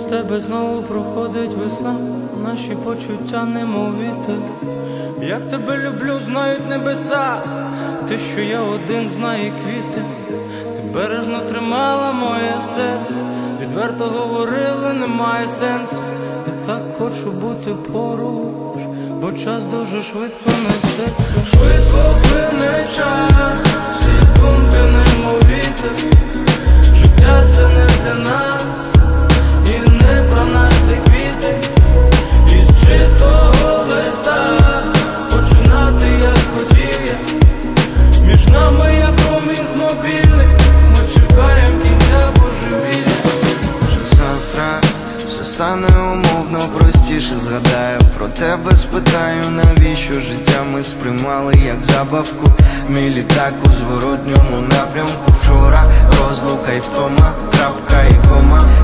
тебе знову проходить весна, наші почуття немов вітер. Як тебе люблю, знають небеса, ти, що я один, знає квіти. Ти бережно тримала моє серце, відверто говорила, немає сенсу. Я так хочу бути поруч, бо час дуже швидко несеться. Швидко плине час, всі думки немов вітер. Життя це не для нас, і не про нас це квіти. Із чистого листа починати як хотів я. Між нами як роумінг мобільний, ми чекаємо кінця божевілля. Вже завтра все стане умовно простіше. Згадаю про тебе, спитаю, навіщо життя ми сприймали як забавку. Мій літак у зворотньому напрямку. Вчора розлука і втома, крапка і кома.